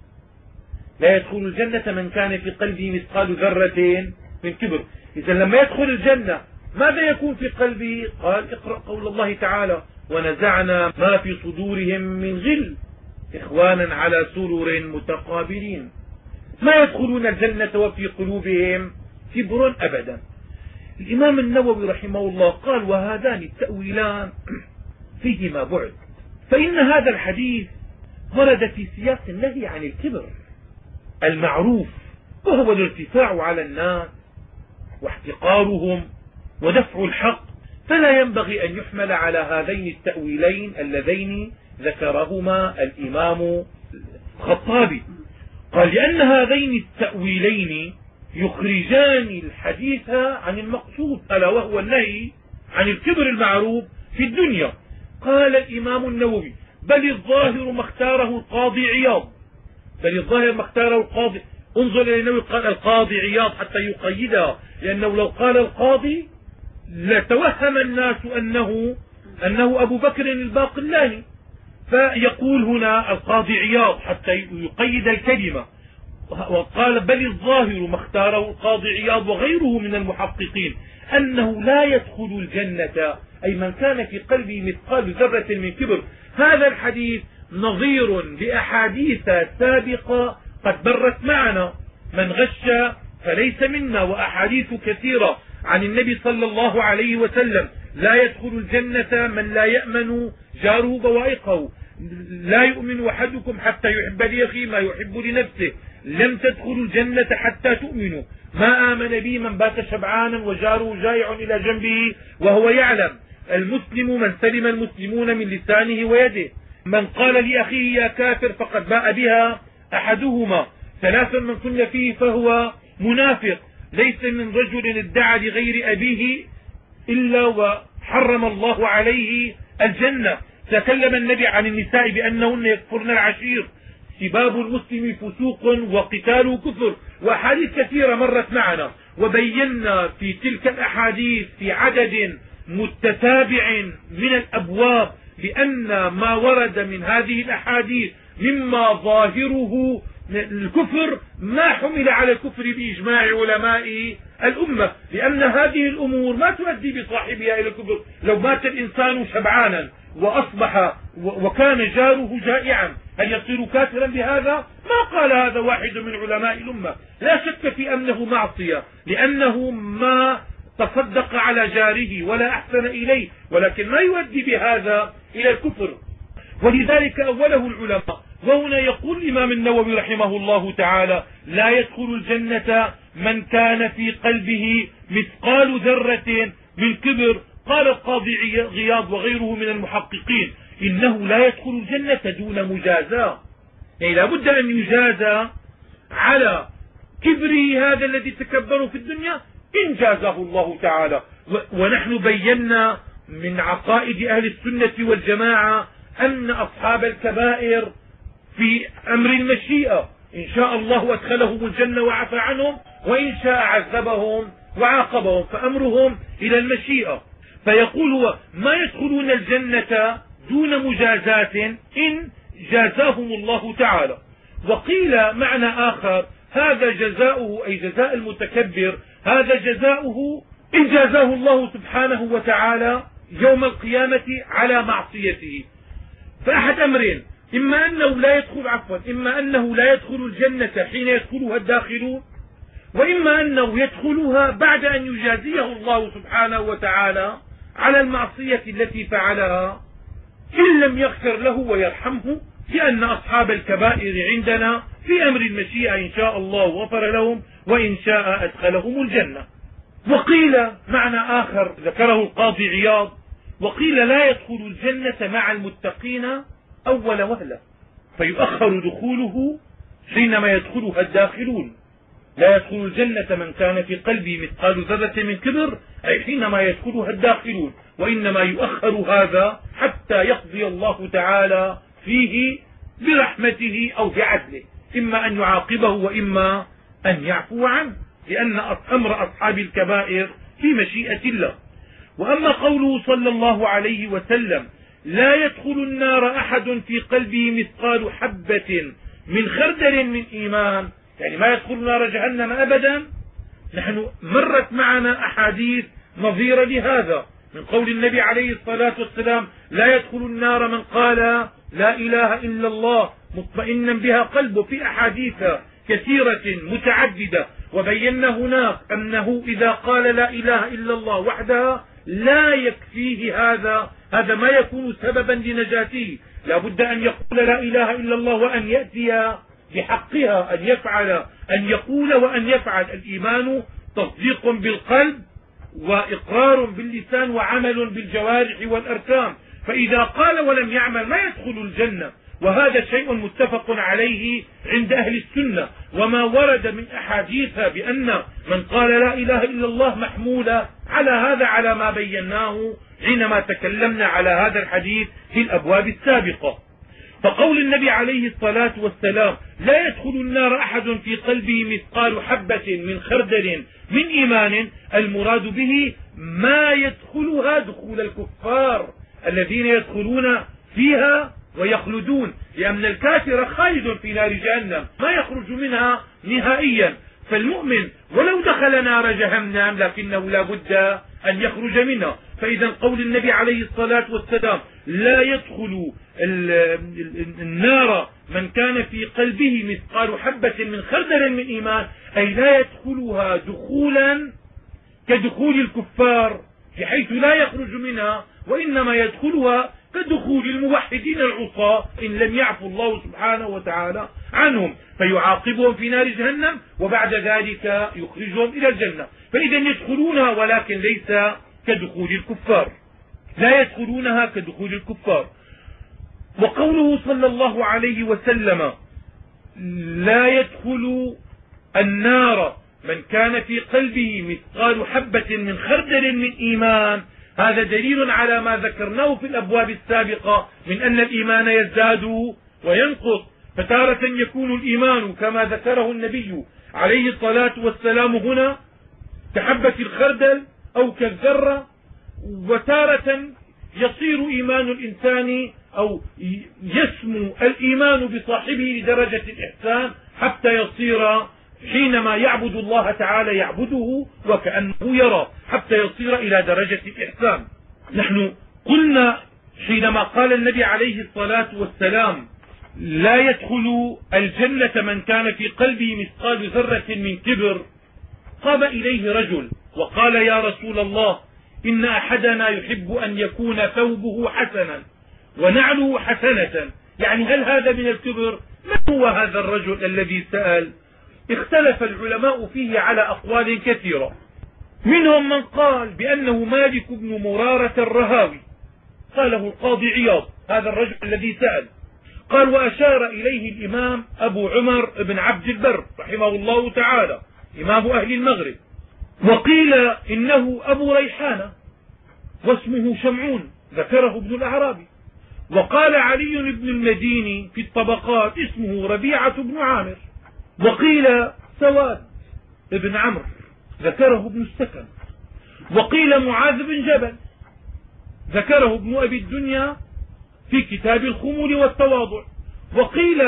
لا يدخل الجنة من كان في قلبه مثقال ذرة من كبر. إذا لما يدخل الجنة ماذا يكون في قلبه؟ قال اقرأ قول الله تعالى ونزعنا ما في صدورهم من غل إخوانا على سرر متقابلين. ما يدخلون الجنة وفي قلوبهم كبر أبدا. الإمام النووي رحمه الله قال وهذان التأويلان فيهما بعد، فإن هذا الحديث ورد في سياق النهي عن الكبر المعروف، وهو الارتفاع على الناس واحتقارهم ودفع الحق، فلا ينبغي أن يحمل على هذين التأويلين اللذين ذكرهما الإمام الخطابي. قال لأن هذين التأويلين يخرجان الحديث عن المقصود، ألا وهو النهي عن الكبر المعروف في الدنيا. قال الإمام النووي بل الظاهر ما اختاره القاضي عياض، بل الظاهر ما اختاره القاضي، انظر إلى النووي قال القاضي عياض حتى يقيدها، لأنه لو قال القاضي لتوهم الناس أنه أبو بكر الباقلاني، فيقول هنا القاضي عياض حتى يقيد الكلمة. وقال بل الظاهر ما اختاره القاضي عياض وغيره من المحققين أنه لا يدخل الجنة أي من كان في قلبه مثقال ذرة من كبر. هذا الحديث نظير لأحاديث سابقة قد برت معنا، من غش فليس منا، وأحاديث كثيرة عن النبي صلى الله عليه وسلم لا يدخل الجنة من لا يأمن جاره بوائقه، لا يؤمن أحدكم حتى يحب لأخيه ما يحب لنفسه، لم تدخلوا الجنة حتى تؤمنوا، ما آمن بي من بات شبعانا وجاره جائع إلى جنبه وهو يعلم، المسلم من سلم المسلمون من لسانه ويده، من قال لأخيه يا كافر فقد باء بها أحدهما، ثلاثا من كن فيه فهو منافق، ليس من رجل ادعى لغير أبيه إلا وحرم الله عليه الجنة. تكلم النبي عن النساء بأنهن يكفرن العشير، سباب المسلم فسوق وقتاله كفر، وأحاديث كثيرة مرت معنا، وبينا في تلك الأحاديث في عدد متتابع من الأبواب بأن ما ورد من هذه الأحاديث مما ظاهره الكفر ما حمل على الكفر بإجماع علماء الأمة، لأن هذه الأمور ما تؤدي بصاحبها إلى الكفر. لو مات الإنسان شبعانا وأصبح وكان جاره جائعا هل يصير كافرا بهذا؟ ما قال هذا واحد من علماء الأمة. لا شك في أنه معصية لأنه ما تصدق على جاره ولا أحسن إليه، ولكن ما يؤدي بهذا إلى الكفر، ولذلك أوله العلماء. وهنا يقول الإمام النووي رحمه الله تعالى لا يدخل الجنة من كان في قلبه مثقال ذرة من كبر. قال القاضي عياض وغيره من المحققين إنه لا يدخل الجنة دون مجازاة، يعني لا بد أن يجازى على كبره هذا الذي تكبره في الدنيا إن جازاه الله تعالى. ونحن بينا من عقائد أهل السنة والجماعة أن أصحاب الكبائر في أمر المشيئة، إن شاء الله أدخلهم الجنة وعفى عنهم، وإن شاء عذبهم وعاقبهم، فأمرهم إلى المشيئة. فيقول هو ما يدخلون الجنة دون مجازات إن جازاهم الله تعالى. وقيل معنى آخر هذا جزاؤه أي جزاء المتكبر، هذا جزاؤه إن جازاه الله سبحانه وتعالى يوم القيامة على معصيته. فأحد أمرين، إما أنه لا يدخل الجنة حين يدخلها الداخلون، وإما أنه يدخلها بعد أن يجازيه الله سبحانه وتعالى على المعصية التي فعلها إن لم يغفر له ويرحمه، لأن أصحاب الكبائر عندنا في أمر المشيئة إن شاء الله غفر لهم وإن شاء أدخلهم الجنة. وقيل معنى آخر ذكره القاضي عياض، وقيل لا يدخل الجنة مع المتقين أول وهلة، فيؤخر دخوله حينما يدخلها الداخلون. لا يدخل الجنة من كان في قلبه مثقال ذرة من كبر، أي حينما يدخلها الداخلون، وإنما يؤخر هذا حتى يقضي الله تعالى فيه برحمته أو بعدله، إما أن يعاقبه وإما أن يعفو عنه، لأن أمر أصحاب الكبائر في مشيئة الله. وأما قوله صلى الله عليه وسلم لا يدخل النار أحد في قلبه مثقال حبة من خردل من إيمان، يعني ما يدخل نار جهنم أبدا. نحن مرت معنا أحاديث نظيرة لهذا من قول النبي عليه الصلاة والسلام لا يدخل النار من قال لا إله إلا الله مطمئنا بها قلبه، في أحاديث كثيرة متعددة، وبينا هناك أنه إذا قال لا إله إلا الله وحدها لا يكفيه هذا ما يكون سببا لنجاته، لا بد أن يقول لا إله إلا الله وأن يأتي بحقها، أن يفعل، أن يقول وأن يفعل. الإيمان تصديق بالقلب وإقرار باللسان وعمل بالجوارح والأركان، فإذا قال ولم يعمل ما يدخل الجنة، وهذا شيء متفق عليه عند أهل السنة. وما ورد من أحاديث بأن من قال لا إله إلا الله محمولة على هذا، على ما بيناه حينما تكلمنا على هذا الحديث في الأبواب السابقة. فقول النبي عليه الصلاة والسلام لا يدخل النار أحد في قلبه مثقال حبة من خردل من إيمان، المراد به ما يدخلها دخول الكفار الذين يدخلون فيها ويخلدون، لأن الكافر خالد في نار جهنم ما يخرج منها نهائيا. فالمؤمن ولو دخل نار جهنم لكنه لا بد أن يخرج منها. فإذا قول النبي عليه الصلاة والسلام لا يدخل النار من كان في قلبه مثقال حبة من خردل من إيمان، أي لا يدخلها دخولا كدخول الكفار بحيث لا يخرج منها، وإنما يدخلها كدخول الموحدين العصاة إن لم يعفو الله سبحانه وتعالى عنهم، فيعاقبهم في نار جهنم وبعد ذلك يخرجهم إلى الجنة. فإذا يدخلونها ولكن ليس كدخول الكفار، لا يدخلونها كدخول الكفار. وقوله صلى الله عليه وسلم لا يدخل النار من كان في قلبه مثقال حبة من خردل من إيمان، هذا دليل على ما ذكرناه في الأبواب السابقة من أن الإيمان يزداد وينقص، فتارة يكون الإيمان كما ذكره النبي عليه الصلاة والسلام هنا كحبة الخردل أو كالذرة، وتارة يصير إيمان الإنسان أو يسمو الإيمان بصاحبه لدرجة الإحسان حتى يصير حينما يعبد الله تعالى يعبده وكأنه يرى، حتى يصير إلى درجة الإحسان. نحن قلنا حينما قال النبي عليه الصلاة والسلام لا يدخل الجنة من كان في قلبه مثقال ذرة من كبر، قام إليه رجل وقال يا رسول الله إن أحدنا يحب أن يكون ثوبه حسنا ونعله حسنة، يعني هل هذا من الكبر؟ من هو هذا الرجل الذي سأل؟ اختلف العلماء فيه على أقوال كثيرة، منهم من قال بأنه مالك بن مرارة الرهاوي، قاله القاضي عياض هذا الرجل الذي سأل، قال وأشار إليه الإمام أبو عمر بن عبد البر رحمه الله تعالى إمام أهل المغرب. وقيل إنه أبو ريحانة واسمه شمعون ذكره ابن الأعرابي. وقال علي بن المديني في الطبقات اسمه ربيعة بن عامر. وقيل سواد بن عمرو ذكره ابن السكن. وقيل معاذ بن جبل ذكره ابن أبي الدنيا في كتاب الخمول والتواضع. وقيل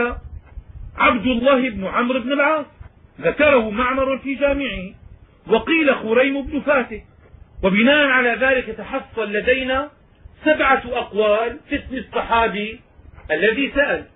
عبد الله بن عمرو بن العاص ذكره معمر في جامعه. وقيل خريم بن فاتح. وبناء على ذلك تحصل لدينا 7 أقوال في اسم الصحابي الذي سأل.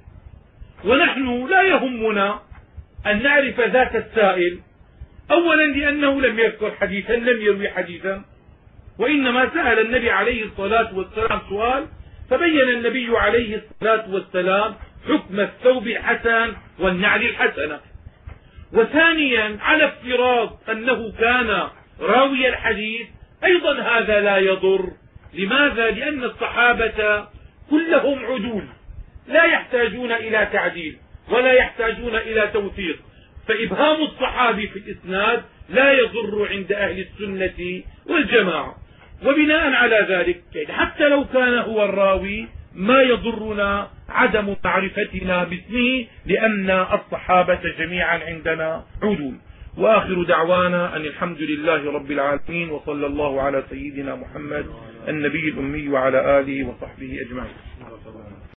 ونحن لا يهمنا أن نعرف ذات السائل، أولا لأنه لم يذكر حديثا، لم يروي حديثا، وإنما سأل النبي عليه الصلاة والسلام سؤال فبين النبي عليه الصلاة والسلام حكم الثوب الحسن والنعل الحسنة. وثانيا على افتراض أنه كان راوي الحديث أيضا هذا لا يضر. لماذا؟ لأن الصحابة كلهم عدول لا يحتاجون إلى تعديل ولا يحتاجون إلى توثيق، فإبهام الصحابي في الإسناد لا يضر عند أهل السنة والجماعة. وبناء على ذلك حتى لو كان هو الراوي ما يضرنا عدم معرفتنا باسمه، لأن الصحابة جميعا عندنا عدول. وآخر دعوانا أن الحمد لله رب العالمين، وصلى الله على سيدنا محمد النبي الأمي وعلى آله وصحبه أجمعين.